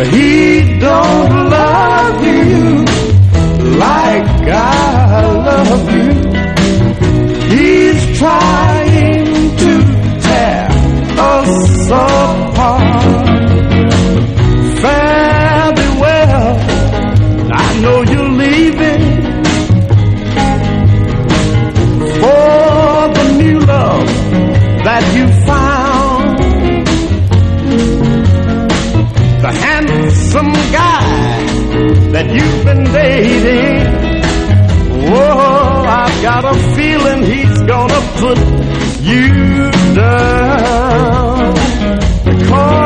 He don't love you like I love you. He's trying